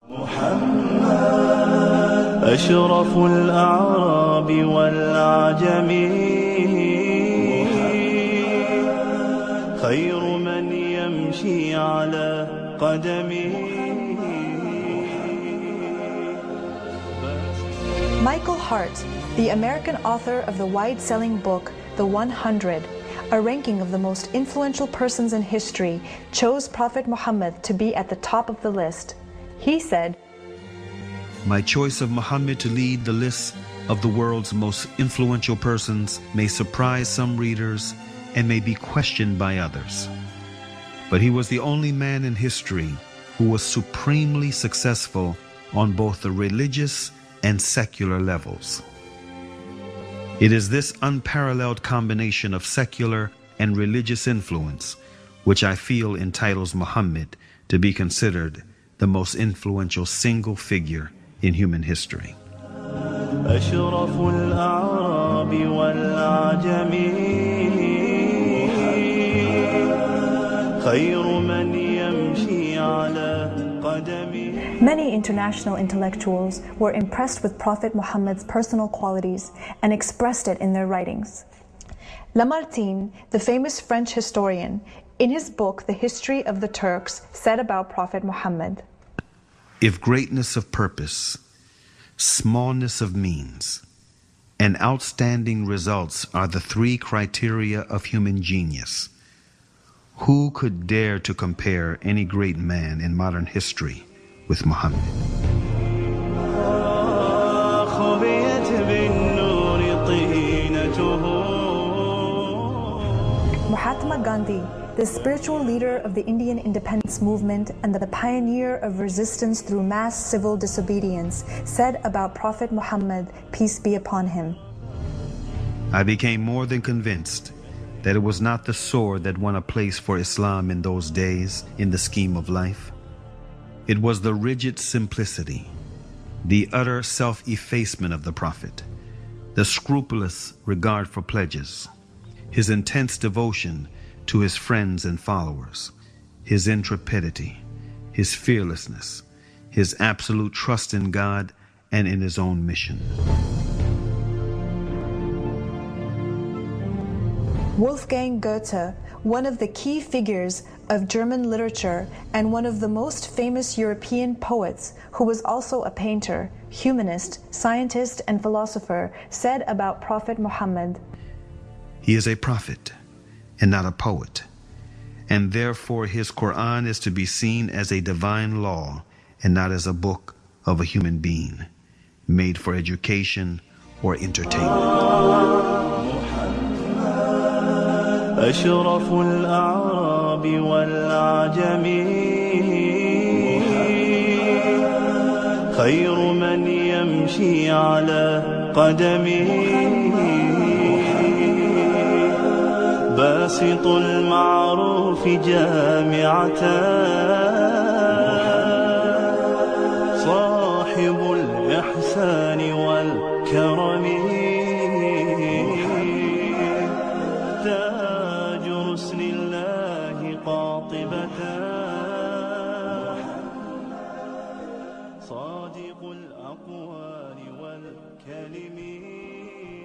محمد أشرف الأعراب والأعجم خير من يمشي على قدمه. Michael Hart, the American author of the wide-selling book The 100, a ranking of the most influential persons in history, chose Prophet Muhammad to be at the top of the list. He said, "My choice of Muhammad to lead the list of the world's most influential persons may surprise some readers and may be questioned by others. But he was the only man in history who was supremely successful on both the religious and secular levels. It is this unparalleled combination of secular and religious influence which I feel entitles Muhammad to be considered the most influential single figure in human history." أشرف الأعراب والأعجم خير من يمشي على قدمه. Many international intellectuals were impressed with Prophet Muhammad's personal qualities and expressed it in their writings. Lamartine, the famous French historian, in his book The History of the Turks, said about Prophet Muhammad, "If greatness of purpose, smallness of means, and outstanding results are the three criteria of human genius, who could dare to compare any great man in modern history with Muhammad?" Mahatma Gandhi, the spiritual leader of the Indian independence movement and the pioneer of resistance through mass civil disobedience, said about Prophet Muhammad, peace be upon him, "I became more than convinced that it was not the sword that won a place for Islam in those days in the scheme of life. It was the rigid simplicity, the utter self-effacement of the Prophet, the scrupulous regard for pledges, his intense devotion to his friends and followers, his intrepidity, his fearlessness, his absolute trust in God and in his own mission." Wolfgang Goethe, one of the key figures of German literature and one of the most famous European poets, who was also a painter, humanist, scientist, and philosopher, said about Prophet Muhammad, "He is a prophet and not a poet, and therefore his Quran is to be seen as a divine law and not as a book of a human being, made for education or entertainment." أشرف الأعراب والأعجم خير من يمشي على قدمه باسط المعروف جامعة صاحب الإحسان والكرم تاج رسل الله قاطبة صادق الأقوال والكلم